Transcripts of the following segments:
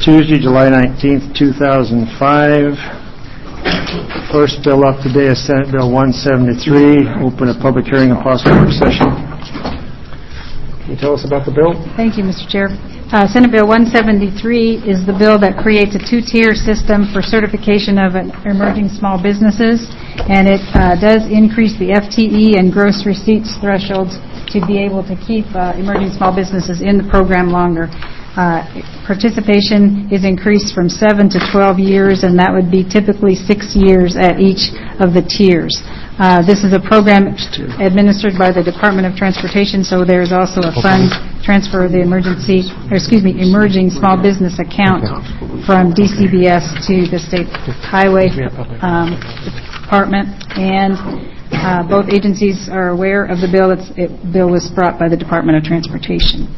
Tuesday, July 19th, 2005. First bill up today is Senate Bill 173. Open a public hearing and possible work session. Can you tell us about the bill? Thank you, Mr. Chair. Senate Bill 173 is the bill that creates a two-tier system for certification of emerging small businesses, and it does increase the FTE and gross receipts thresholds to be able to keep emerging small businesses in the program longer. Participation is increased from 7 to 12 years, and that would be typically 6 years at each of the tiers. This is a program administered by the Department of Transportation, so there is also a fund transfer of the emerging small business account from DCBS to the State Highway Department, and both agencies are aware of the bill. The bill was brought by the Department of Transportation.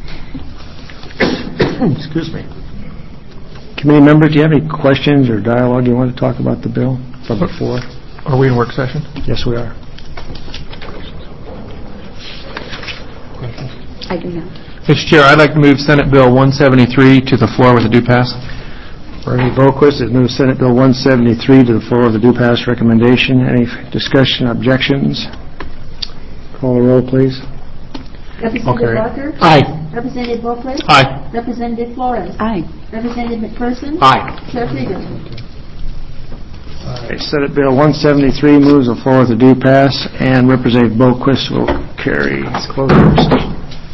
Excuse me. Committee members, do you have any questions or dialogue you want to talk about the bill from before? Are we in work session? Yes, we are. I do not. Mr. Chair, I'd like to move Senate Bill 173 to the floor with a due pass. Bernie Boquist has moved Senate Bill 173 to the floor with a due pass recommendation. Any discussion, objections? Call the roll, please. Representative Barker? Aye. Representative Boquist? Aye. Representative Flores? Aye. Representative McPherson? Aye. Chair Krieger? Senate Bill 173 moves the floor with a due pass, and Representative Boquist will carry. Let's close the work session.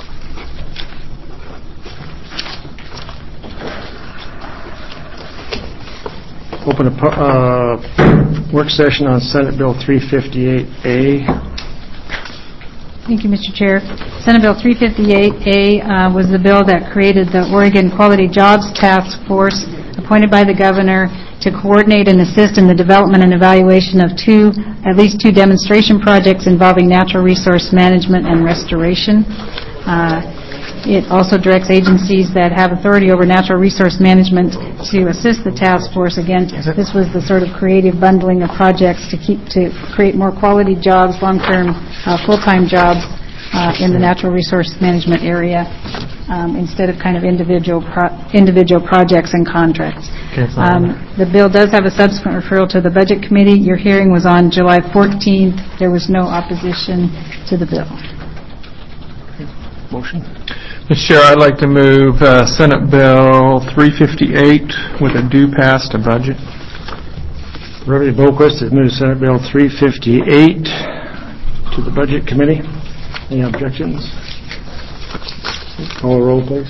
Open a work session on Senate Bill 358A. Thank you, Mr. Chair. Senate Bill 358A was the bill that created the Oregon Quality Jobs Task Force appointed by the governor to coordinate and assist in the development and evaluation of at least two demonstration projects involving natural resource management and restoration. It also directs agencies that have authority over natural resource management to assist the task force. Again, this was the sort of creative bundling of projects to create more quality jobs, long-term, full-time jobs in the natural resource management area instead of kind of individual projects and contracts. The bill does have a subsequent referral to the Budget Committee. Your hearing was on July 14th. There was no opposition to the bill. Motion. Mr. Chair, I'd like to move Senate Bill 358 with a due pass to Budget. Representative Boquist has moved Senate Bill 358 to the Budget Committee. Any objections? Call the roll, please.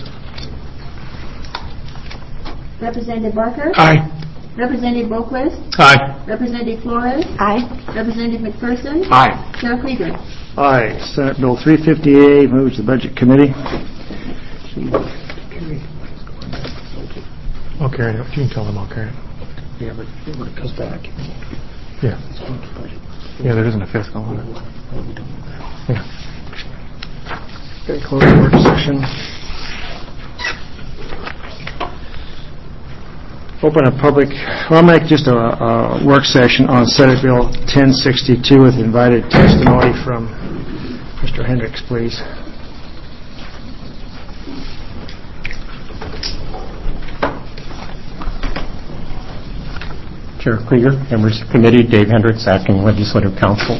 Representative Barker? Aye. Representative Boquist? Aye. Representative Flores? Aye. Representative McPherson? Aye. Chair Krieger? Aye. Senate Bill 358 moves to the Budget Committee. I'll carry it. You can tell them I'll carry it. Yeah, but when it comes back, Yeah. Yeah, there isn't a fiscal on it. Yeah. Okay, close the work session. Open a public, I'll make just a work session on Senate Bill 1062 with invited testimony from Mr. Hendricks, please. Chair Krieger, members of the committee, Dave Hendricks, acting legislative counsel.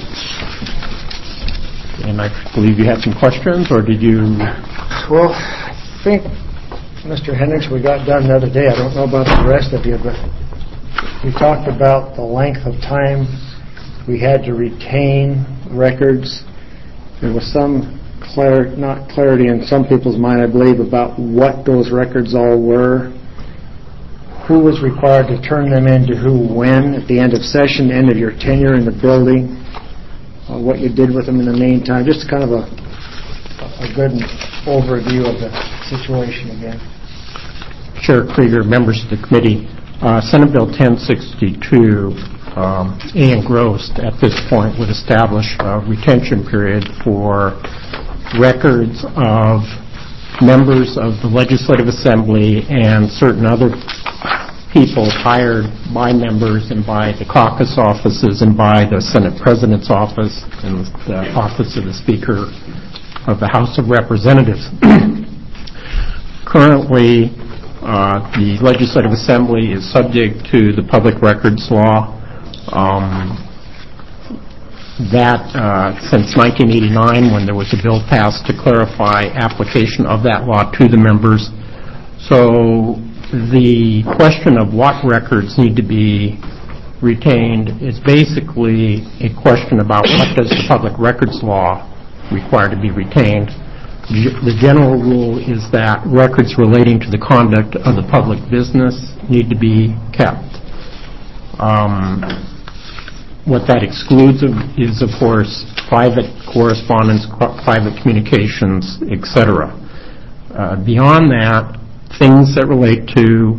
And I believe you had some questions, or did you? Well, I think, Mr. Hendricks, we got done the other day. I don't know about the rest of you, but we talked about the length of time we had to retain records. There was some not clarity in some people's mind, I believe, about what those records all were. Who was required to turn them in to who when at the end of session, end of your tenure in the building, what you did with them in the meantime. Just kind of a good overview of the situation again. Chair Krieger, members of the committee, Senate Bill 1062, Ian Gross at this point would establish a retention period for records of members of the Legislative Assembly and certain other people hired by members and by the caucus offices and by the Senate President's office and the office of the Speaker of the House of Representatives. Currently, the Legislative Assembly is subject to the Public Records Law. Since 1989, when there was a bill passed to clarify application of that law to the members. So the question of what records need to be retained is basically a question about what does the Public Records Law require to be retained. The general rule is that records relating to the conduct of the public business need to be kept. What that excludes is, of course, private correspondence, private communications, etc. Beyond that, things that relate to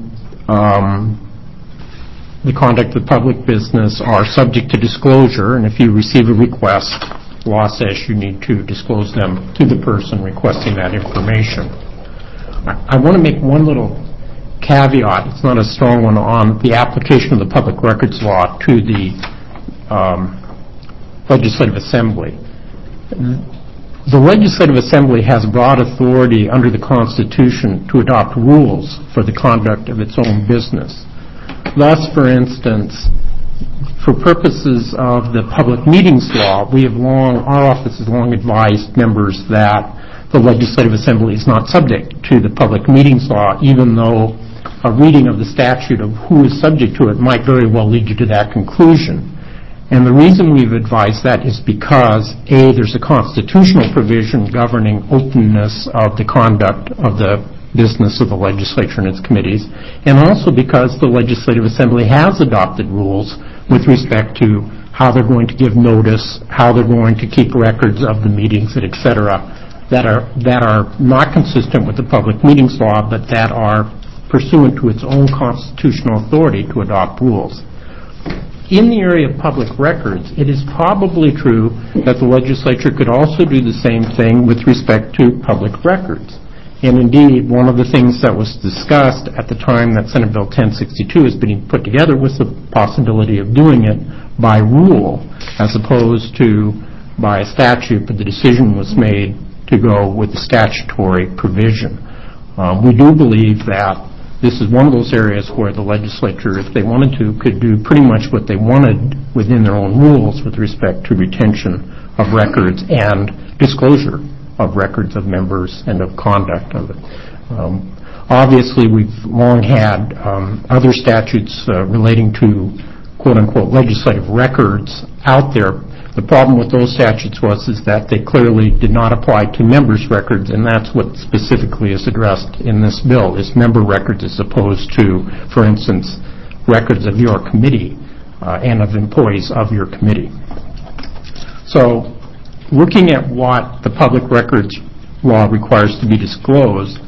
the conduct of the public business are subject to disclosure, and if you receive a request, law says you need to disclose them to the person requesting that information. I want to make one little caveat, it's not a strong one, on the application of the Public Records Law to the Legislative Assembly. The Legislative Assembly has broad authority under the Constitution to adopt rules for the conduct of its own business. Thus, for instance, for purposes of the Public Meetings Law, our office has long advised members that the Legislative Assembly is not subject to the Public Meetings Law, even though a reading of the statute of who is subject to it might very well lead you to that conclusion. And the reason we've advised that is because, A, there's a constitutional provision governing openness of the conduct of the business of the legislature and its committees, and also because the Legislative Assembly has adopted rules with respect to how they're going to give notice, how they're going to keep records of the meetings, etc., that are not consistent with the Public Meetings Law, but that are pursuant to its own constitutional authority to adopt rules. In the area of public records, it is probably true that the legislature could also do the same thing with respect to public records. And indeed, one of the things that was discussed at the time that Senate Bill 1062 is being put together was the possibility of doing it by rule as opposed to by a statute, but the decision was made to go with the statutory provision. We do believe that this is one of those areas where the legislature, if they wanted to, could do pretty much what they wanted within their own rules with respect to retention of records and disclosure of records of members and of conduct of it. Obviously, we've long had other statutes relating to quote-unquote legislative records out there. The problem with those statutes is that they clearly did not apply to members' records, and that's what specifically is addressed in this bill, is member records as opposed to, for instance, records of your committee and of employees of your committee. So, looking at what the Public Records Law requires to be disclosed,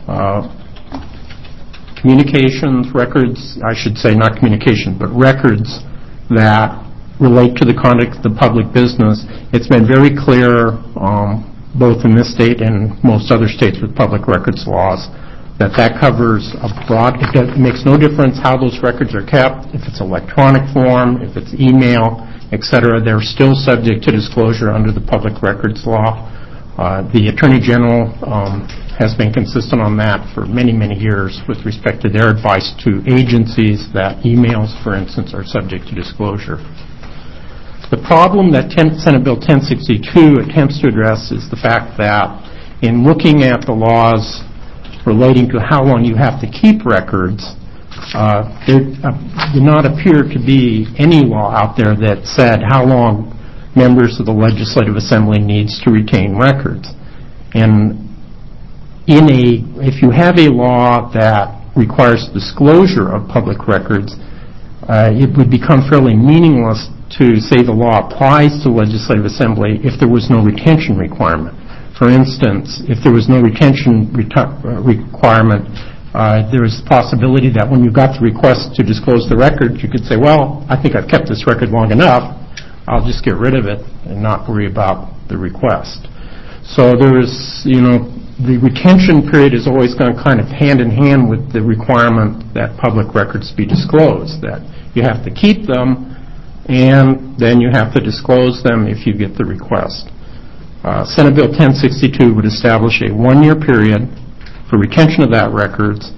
communications, records, I should say not communication, but records that relate to the conduct of the public business, it's been very clear, both in this state and most other states with public records laws, that covers a broad, it makes no difference how those records are kept, if it's electronic form, if it's email, etc., they're still subject to disclosure under the Public Records Law. The Attorney General has been consistent on that for many, many years with respect to their advice to agencies that emails, for instance, are subject to disclosure. The problem that Senate Bill 1062 attempts to address is the fact that in looking at the laws relating to how long you have to keep records, there did not appear to be any law out there that said how long members of the Legislative Assembly needs to retain records. And if you have a law that requires disclosure of public records, it would become fairly meaningless to say the law applies to the Legislative Assembly if there was no retention requirement. For instance, if there was no retention requirement, there is the possibility that when you got the request to disclose the record, you could say, well, I think I've kept this record long enough, I'll just get rid of it and not worry about the request. So there is, the retention period is always going to kind of hand in hand with the requirement that public records be disclosed, that you have to keep them and then you have to disclose them if you get the request. Senate Bill 1062 would establish a one-year period for retention of that records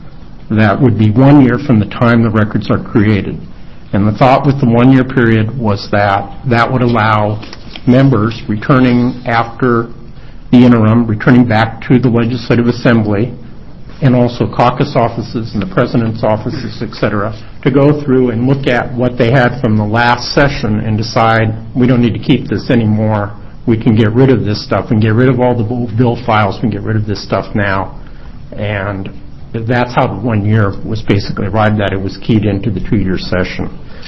that would be 1 year from the time the records are created. And the thought with the 1-year period was that that would allow members returning after the interim, returning back to the Legislative Assembly, and also caucus offices and the President's offices, et cetera, to go through and look at what they had from the last session and decide, we don't need to keep this anymore. We can get rid of this stuff and get rid of all the bill files. We can get rid of this stuff now. And that's how the 1 year was basically arrived at. It was keyed into the 2-year session.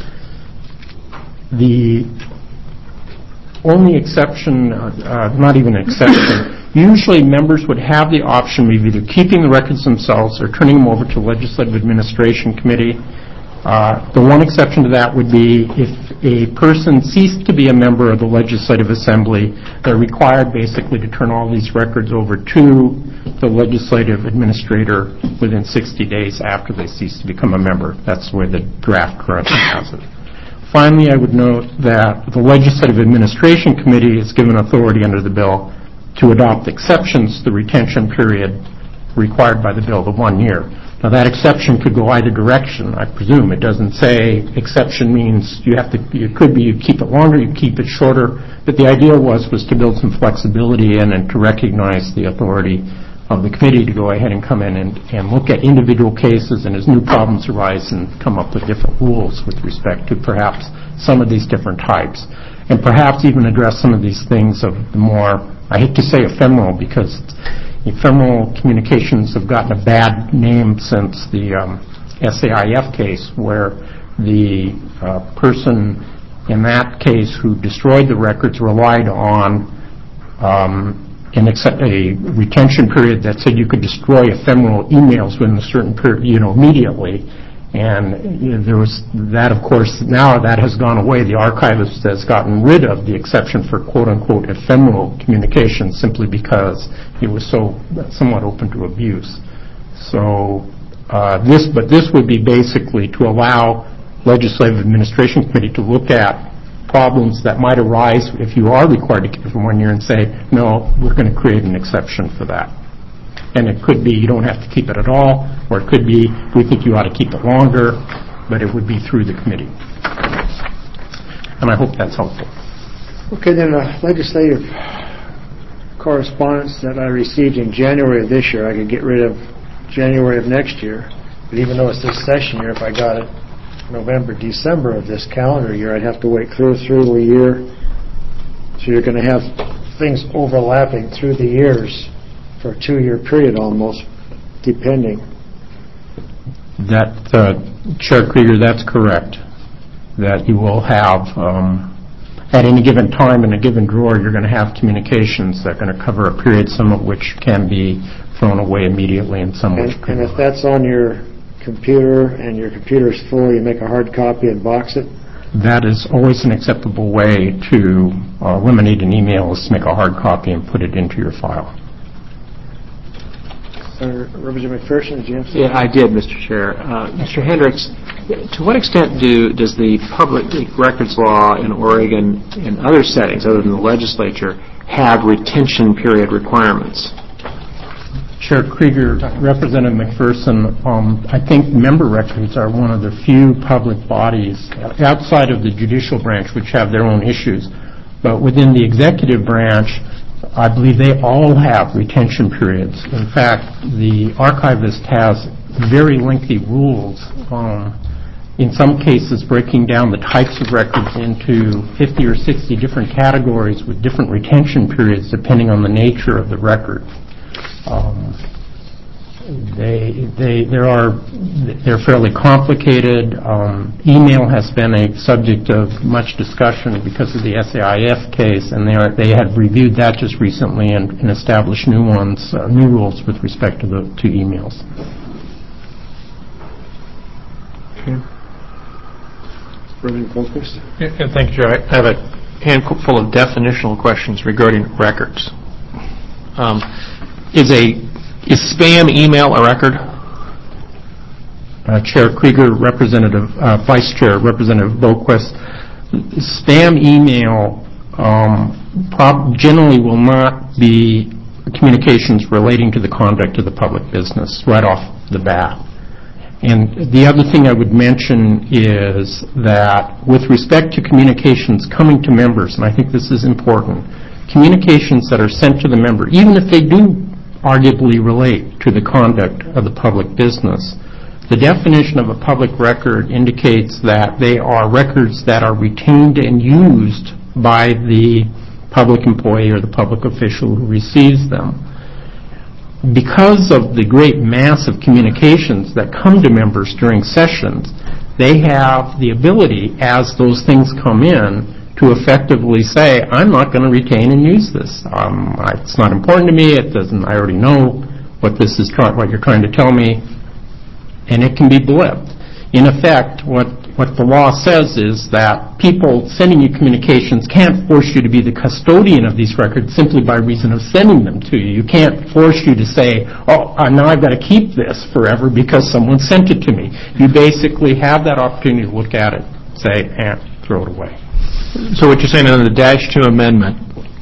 The only exception, not even an exception, usually members would have the option of either keeping the records themselves or turning them over to the Legislative Administration Committee. The one exception to that would be if a person ceased to be a member of the Legislative Assembly, they're required basically to turn all these records over to the Legislative Administrator within 60 days after they cease to become a member. That's where the draft currently has it. Finally, I would note that the Legislative Administration Committee is given authority under the bill to adopt exceptions to the retention period required by the bill, the 1 year. Now, that exception could go either direction, I presume. It doesn't say exception means it could be you keep it longer, you keep it shorter, but the idea was to build some flexibility in and to recognize the authority of the committee to go ahead and come in and look at individual cases and as new problems arise and come up with different rules with respect to perhaps some of these different types. And perhaps even address some of these things of the more, I hate to say ephemeral, because ephemeral communications have gotten a bad name since the SAIF case, where the person in that case who destroyed the records relied on a retention period that said you could destroy ephemeral emails within a certain period, immediately. And there was that, of course, now that has gone away. The archivist has gotten rid of the exception for quote-unquote ephemeral communication simply because it was so somewhat open to abuse. So this would be basically to allow Legislative Administration Committee to look at problems that might arise if you are required to keep it for 1 year and say, no, we're going to create an exception for that. And it could be you don't have to keep it at all, or it could be we think you ought to keep it longer, but it would be through the committee. And I hope that's helpful. Okay, then legislative correspondence that I received in January of this year, I could get rid of January of next year. But even though it's this session year, if I got it November, December of this calendar year, I'd have to wait clear through a year. So you're going to have things overlapping through the years for a 2-year period almost, depending. That, Chair Krieger, that's correct. That you will have, at any given time in a given drawer, you're going to have communications that are going to cover a period, some of which can be thrown away immediately and some which can. And if that's on your computer and your computer is full, you make a hard copy and box it? That is always an acceptable way to eliminate an email, is to make a hard copy and put it into your file. Representative McPherson, did you have something? Yeah, I did, Mr. Chair. Mr. Hendricks, to what extent does the public records law in Oregon and other settings other than the legislature have retention period requirements? Chair Krieger, Representative McPherson, I think member records are one of the few public bodies outside of the judicial branch which have their own issues. But within the executive branch, I believe they all have retention periods. In fact, the archivist has very lengthy rules, in some cases breaking down the types of records into 50 or 60 different categories with different retention periods depending on the nature of the record. They're fairly complicated. Email has been a subject of much discussion because of the SAIF case, and they had reviewed that just recently and established new rules with respect to emails. Okay. Representative Goldquist? Yeah, thank you, Chair. I have a handful full of definitional questions regarding records. Is spam email a record? Chair Krieger, Vice Chair Representative Boquist, spam email generally will not be communications relating to the conduct of the public business right off the bat. And the other thing I would mention is that with respect to communications coming to members, and I think this is important, communications that are sent to the member, even if they do arguably relate to the conduct of the public business, the definition of a public record indicates that they are records that are retained and used by the public employee or the public official who receives them. Because of the great mass of communications that come to members during sessions, they have the ability, as those things come in, to effectively say, I'm not going to retain and use this. It's not important to me. It doesn't. I already know what this is. What you're trying to tell me, and it can be blipped. In effect, what the law says is that people sending you communications can't force you to be the custodian of these records simply by reason of sending them to you. You can't force you to say, oh, now I've got to keep this forever because someone sent it to me. You basically have that opportunity to look at it, say, and throw it away. So what you're saying on the -2 amendment,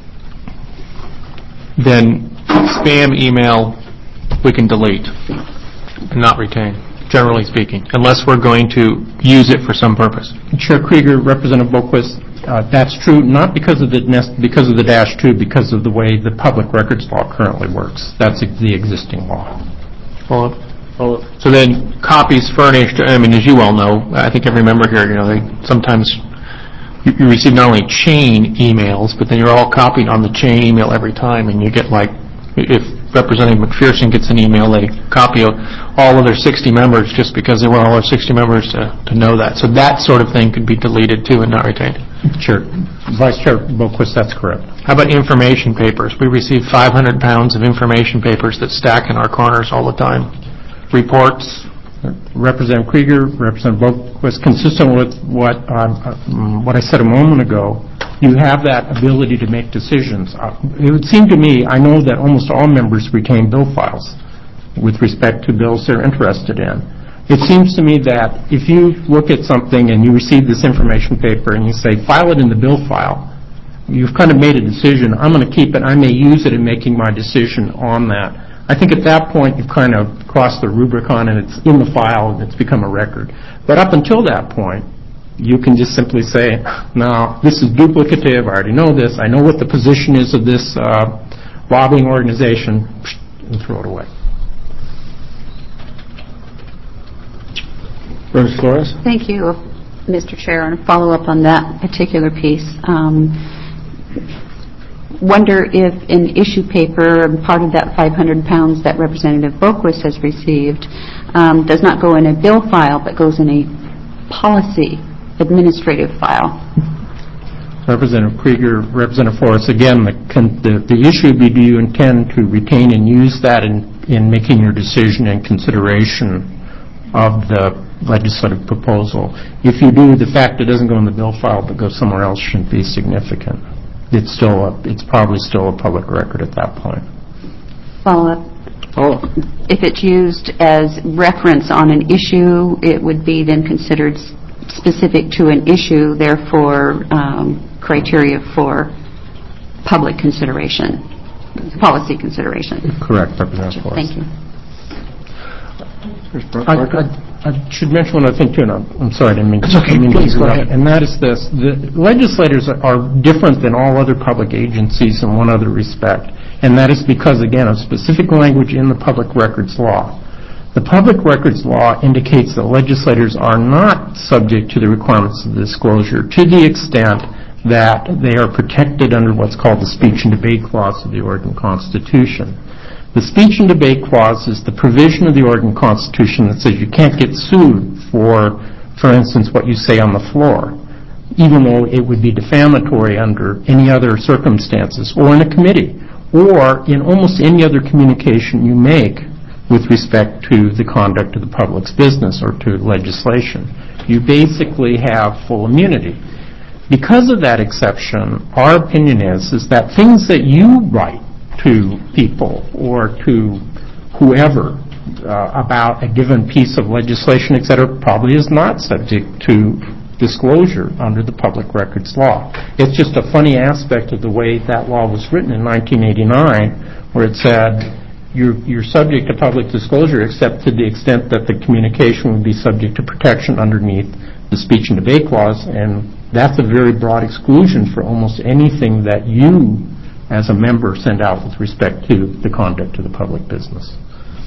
then spam email we can delete and not retain, generally speaking, unless we're going to use it for some purpose. Chair Krieger, Representative Boquist, that's true, not because of the -2, because of the way the public records law currently works. That's the existing law. Well, so then copies furnished, I mean, as you all know, I think every member here, they sometimes you receive not only chain emails, but then you're all copied on the chain email every time, and you get if Representative McPherson gets an email, they copy all other 60 members just because they want all other 60 members to know that. So that sort of thing could be deleted too and not retained. Sure. Vice Chair Boquist, that's correct. How about information papers? We receive 500 pounds of information papers that stack in our corners all the time. Reports. Representative Krieger, Representative Boquist, consistent with what I said a moment ago, you have that ability to make decisions. It would seem to me, I know that almost all members retain bill files with respect to bills they're interested in. It seems to me that if you look at something and you receive this information paper and you say, file it in the bill file, you've kind of made a decision. I'm going to keep it. I may use it in making my decision on that. I think at that point you've kind of crossed the Rubicon and it's in the file and it's become a record. But up until that point, you can just simply say, no, this is duplicative. I already know this. I know what the position is of this lobbying organization, and throw it away. Rose Flores? Thank you, Mr. Chair. And a follow-up on that particular piece. Wonder if an issue paper, part of that 500 pounds that Representative Boquist has received, does not go in a bill file, but goes in a policy administrative file. Representative Krieger, Representative Flores, again, the issue would be, do you intend to retain and use that in making your decision and consideration of the legislative proposal? If you do, the fact it doesn't go in the bill file but goes somewhere else shouldn't be significant. It's probably still a public record at that point. Follow-up. If it's used as reference on an issue, it would be then considered specific to an issue, therefore criteria for public consideration, policy consideration. Correct, Representative Flores. Thank you. I should mention one other thing, too, and I'm sorry, I didn't mean to. It's okay, please, go ahead. And that is this. The legislators are different than all other public agencies in one other respect, and that is because, again, of specific language in the public records law. The public records law indicates that legislators are not subject to the requirements of disclosure to the extent that they are protected under what's called the Speech and Debate Clause of the Oregon Constitution. The Speech and Debate Clause is the provision of the Oregon Constitution that says you can't get sued for instance, what you say on the floor, even though it would be defamatory under any other circumstances, or in a committee, or in almost any other communication you make with respect to the conduct of the public's business or to legislation. You basically have full immunity. Because of that exception, our opinion is that things that you write to people or to whoever about a given piece of legislation, etc., probably is not subject to disclosure under the public records law. It's just a funny aspect of the way that law was written in 1989, where it said you're subject to public disclosure except to the extent that the communication would be subject to protection underneath the speech and debate clause, and that's a very broad exclusion for almost anything that you as a member send out with respect to the conduct of the public business.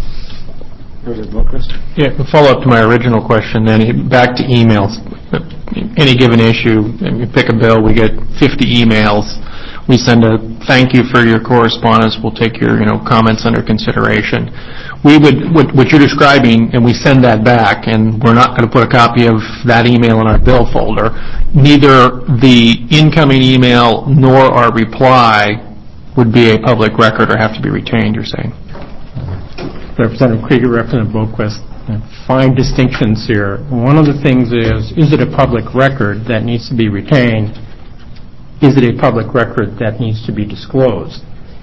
Yeah, to follow up to my original question then, back to emails. Any given issue, you pick a bill, we get 50 emails. We send a thank you for your correspondence. We'll take your comments under consideration. We would, what you're describing, and we send that back, and we're not going to put a copy of that email in our bill folder. Neither the incoming email nor our reply would be a public record or have to be retained, you're saying? Representative Krieger, Representative Boquist, fine distinctions here. One of the things is it a public record that needs to be retained? Is it a public record that needs to be disclosed?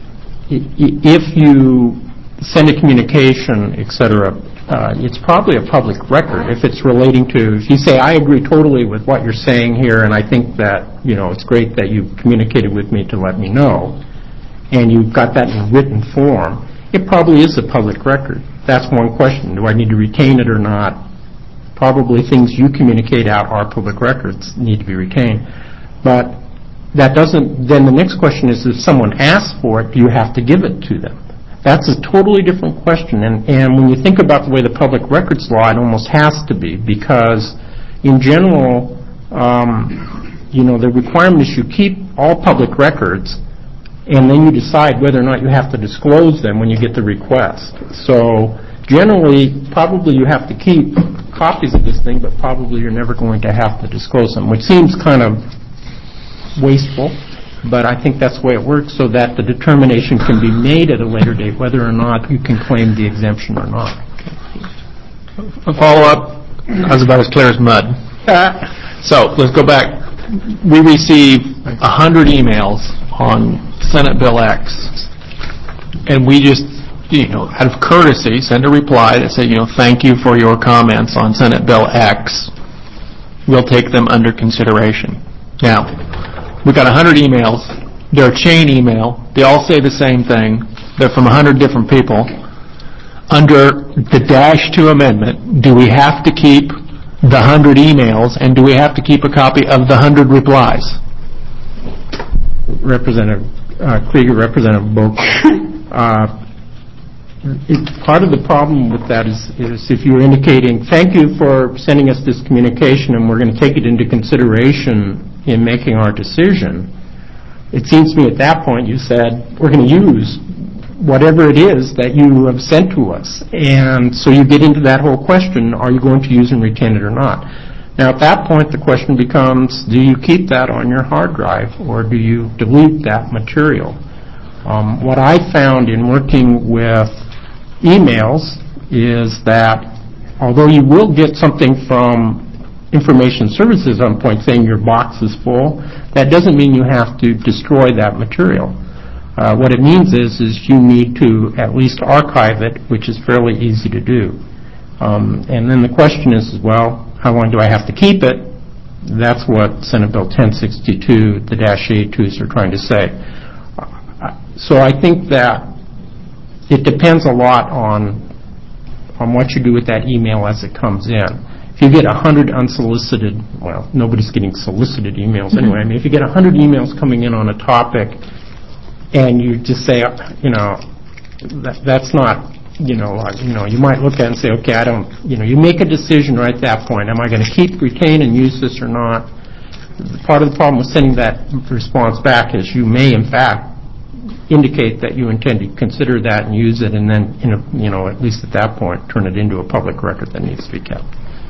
If you send a communication, et cetera, it's probably a public record. If it's relating to, if you say, I agree totally with what you're saying here, and I think that, it's great that you communicated with me to let me know, and you've got that in written form, it probably is a public record. That's one question. Do I need to retain it or not? Probably things you communicate out are public records, need to be retained. But that doesn't, then the next question is, if someone asks for it, do you have to give it to them? That's a totally different question. And when you think about the way the public records law, it almost has to be, because in general, the requirement is you keep all public records, and then you decide whether or not you have to disclose them when you get the request. So generally, probably you have to keep copies of this thing, but probably you're never going to have to disclose them, which seems kind of wasteful, but I think that's the way it works, so that the determination can be made at a later date whether or not you can claim the exemption or not. A follow-up, that was about as clear as mud. So let's go back. We receive 100 emails on Senate Bill X, and we just, out of courtesy, send a reply that says, thank you for your comments on Senate Bill X. We'll take them under consideration. Now, we've got 100 emails. They're a chain email. They all say the same thing. They're from 100 different people. Under the -2 amendment, do we have to keep the 100 emails, and do we have to keep a copy of the 100 replies? Representative Krieger, Representative Boak. Part of the problem with that is if you're indicating, thank you for sending us this communication, and we're going to take it into consideration in making our decision, it seems to me at that point you said, we're going to use whatever it is that you have sent to us. And so you get into that whole question, are you going to use and retain it or not? Now at that point the question becomes, do you keep that on your hard drive or do you delete that material? What I found in working with emails is that although you will get something from Information Services on point saying your box is full, that doesn't mean you have to destroy that material. What it means is you need to at least archive it, which is fairly easy to do. And then the question is, well, how long do I have to keep it? That's what Senate Bill 1062, the -A2s are trying to say. So I think that it depends a lot on what you do with that email as it comes in. If you get 100 unsolicited, well, nobody's getting solicited emails anyway. I mean, if you get 100 emails coming in on a topic and you just say, that's not, you might look at it and say, okay, I don't, you make a decision right at that point. Am I going to keep, retain, and use this or not? Part of the problem with sending that response back is you may, in fact, indicate that you intend to consider that and use it, and then, at least at that point, turn it into a public record that needs to be kept.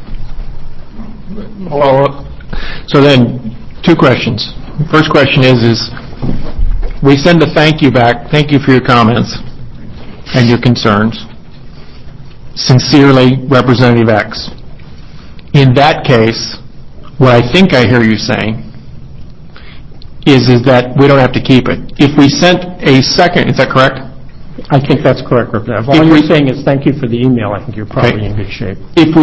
So then, two questions. First question is we send a thank you back, thank you for your comments and your concerns. Sincerely, Representative X. In that case, what I think I hear you saying is that we don't have to keep it. If we sent a second, is that correct? I think that's correct, Representative. All you're saying is thank you for the email. I think you're probably in good shape.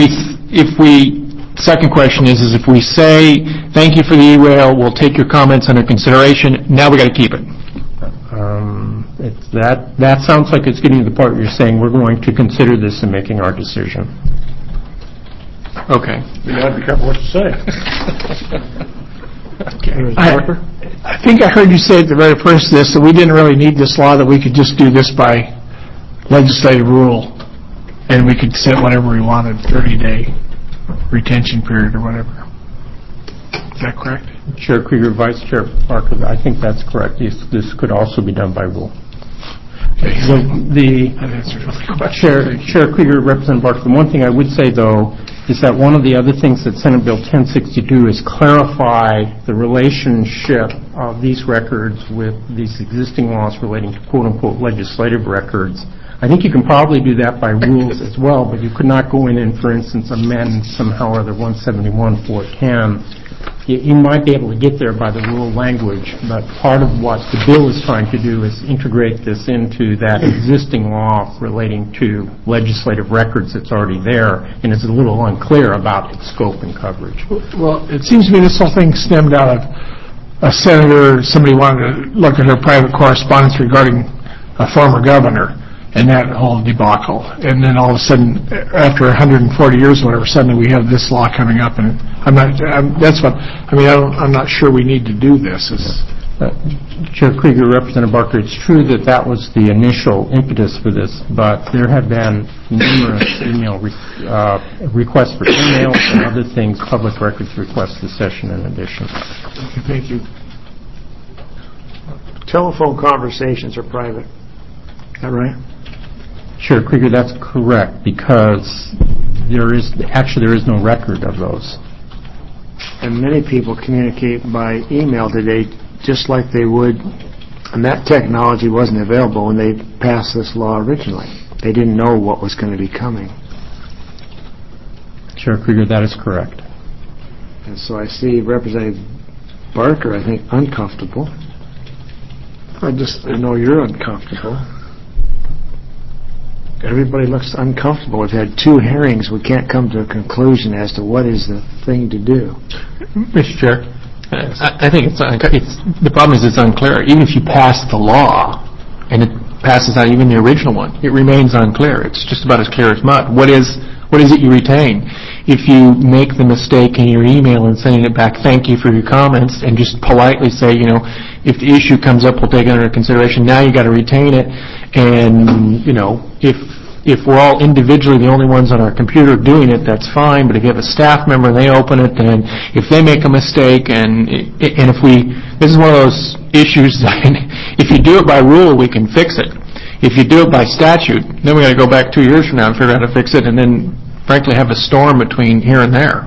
Second question is if we say thank you for the email, we'll take your comments under consideration, now we got to keep it. That sounds like it's getting to the part where you're saying we're going to consider this in making our decision. Okay. You got to be careful what you say. I think I heard you say at the very first of this that we didn't really need this law, that we could just do this by legislative rule, and we could set whatever we wanted, 30-day retention period or whatever. Is that correct? Chair Krieger, Vice Chair Parker, I think that's correct. This could also be done by rule. Okay. That answers my question. Chair Krieger, Representative Barker, the one thing I would say, though, is that one of the other things that Senate Bill 1062 is clarify the relationship of these records with these existing laws relating to quote-unquote legislative records. I think you can probably do that by rules as well, but you could not go in and, for instance, amend somehow or other 171-410. You might be able to get there by the rule language, but part of what the bill is trying to do is integrate this into that existing law relating to legislative records that's already there, and it's a little unclear about its scope and coverage. Well, it seems to me this whole thing stemmed out of a senator, somebody wanted to look at her private correspondence regarding a former governor and that whole debacle. And then all of a sudden, after 140 years or whatever, suddenly we have this law coming up, and I'm not sure we need to do this. Chair Krieger, Representative Barker, it's true that that was the initial impetus for this, but there have been numerous email requests for emails and other things, public records requests this session in addition. Okay, thank you. Telephone conversations are private. Is that right? Chair Krieger, that's correct, because there is no record of those. And many people communicate by email today just like they would, and that technology wasn't available when they passed this law originally. They didn't know what was going to be coming. Chair Krieger, that is correct. And so I see Representative Barker, I think, uncomfortable. I know you're uncomfortable. Everybody looks uncomfortable. We've had 2 hearings. We can't come to a conclusion as to what is the thing to do. Mr. Chair, I think the problem is it's unclear. Even if you pass the law, and it passes out even the original one, it remains unclear. It's just about as clear as mud. What is it you retain? If you make the mistake in your email and sending it back, thank you for your comments, and just politely say, if the issue comes up, we'll take it under consideration. Now you got to retain it, and if we're all individually the only ones on our computer doing it, that's fine. But if you have a staff member and they open it, then if they make a mistake, and this is one of those issues that if you do it by rule, we can fix it. If you do it by statute, then we got to go back 2 years from now and figure out how to fix it, and then frankly have a storm between here and there.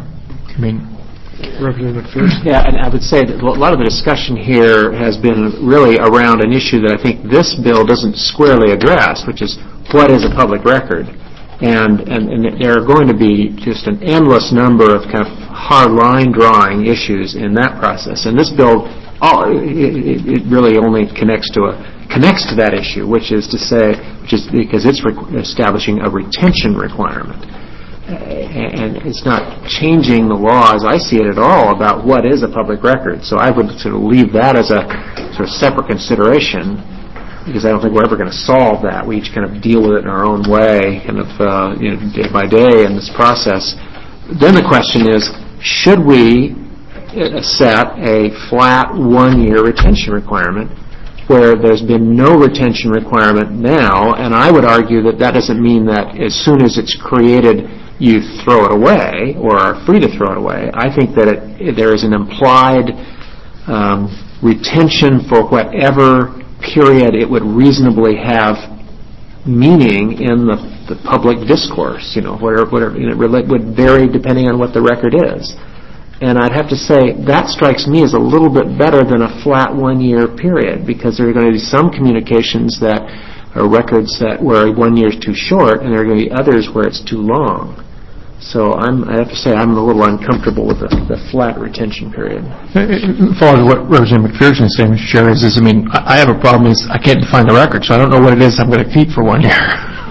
Yeah, and I would say that a lot of the discussion here has been really around an issue that I think this bill doesn't squarely address, which is what is a public record. And there are going to be just an endless number of kind of hard line drawing issues in that process. And this bill, it really only connects to that issue, which is because it's establishing a retention requirement. And it's not changing the law as I see it at all about what is a public record. So I would sort of leave that as a sort of separate consideration, because I don't think we're ever going to solve that. We each kind of deal with it in our own way, kind of day by day in this process. Then the question is, should we set a flat 1-year retention requirement where there's been no retention requirement now? And I would argue that doesn't mean that as soon as it's created you throw it away or are free to throw it away. I think that there is an implied retention for whatever period it would reasonably have meaning in the public discourse. Whatever it would vary depending on what the record is. And I'd have to say that strikes me as a little bit better than a flat 1-year period, because there are going to be some communications that are records where 1 year is too short, and there are going to be others where it's too long. So I have to say I'm a little uncomfortable with the flat retention period. Following what Representative McPherson is saying, Mr. Chair, I have a problem is I can't define the record, so I don't know what it is I'm going to keep for 1 year.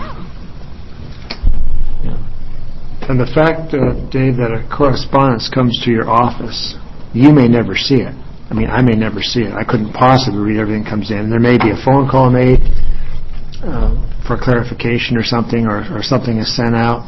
And the fact, Dave, that a correspondence comes to your office, you may never see it. I mean, I may never see it. I couldn't possibly read everything that comes in. There may be a phone call made for clarification or something, or something is sent out.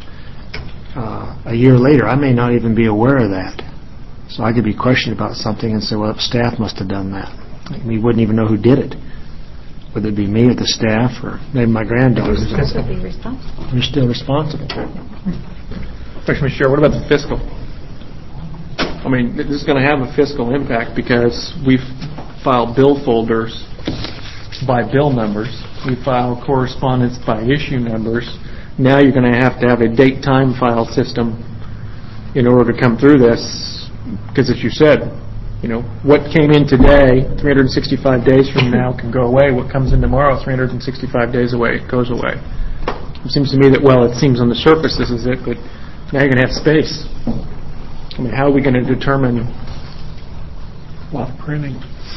A year later, I may not even be aware of that. So I could be questioned about something and say, well, staff must have done that. We wouldn't even know who did it. Whether it be me or the staff or maybe my granddaughter. You're still be responsible. You're still responsible. Question, Mr. Chair, what about the fiscal? I mean, this is going to have a fiscal impact because we've filed bill folders by bill numbers. We file correspondence by issue numbers. Now you're going to have a date-time file system in order to come through this, because as you said, what came in today, 365 days from now can go away. What comes in tomorrow, 365 days away, it goes away. It seems to me that, well, it seems on the surface this is it, but now you're going to have space. I mean, how are we going to determine printing?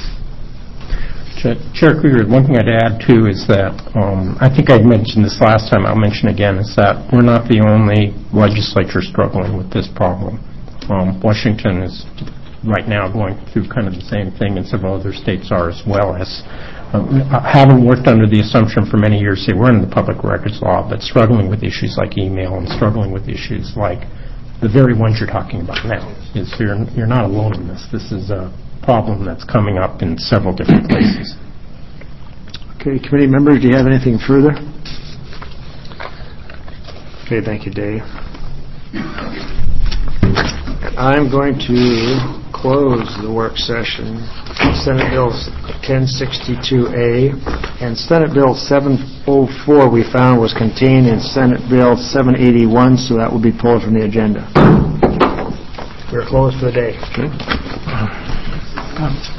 Chair Krieger, one thing I'd add, too, is that I think I mentioned this last time, I'll mention again, is that we're not the only legislature struggling with this problem. Washington is right now going through kind of the same thing, and several other states are as well. As having worked under the assumption for many years, say we're under the public records law, but struggling with issues like email and struggling with issues like the very ones you're talking about now. Is you're not alone in this. This is a problem that's coming up in several different places. Okay, committee members, do you have anything further? Okay, thank you, Dave. I'm going to close the work session. Senate Bill 1062A and Senate Bill 704 we found was contained in Senate Bill 781, so that will be pulled from the agenda. We're closed for the day. Okay.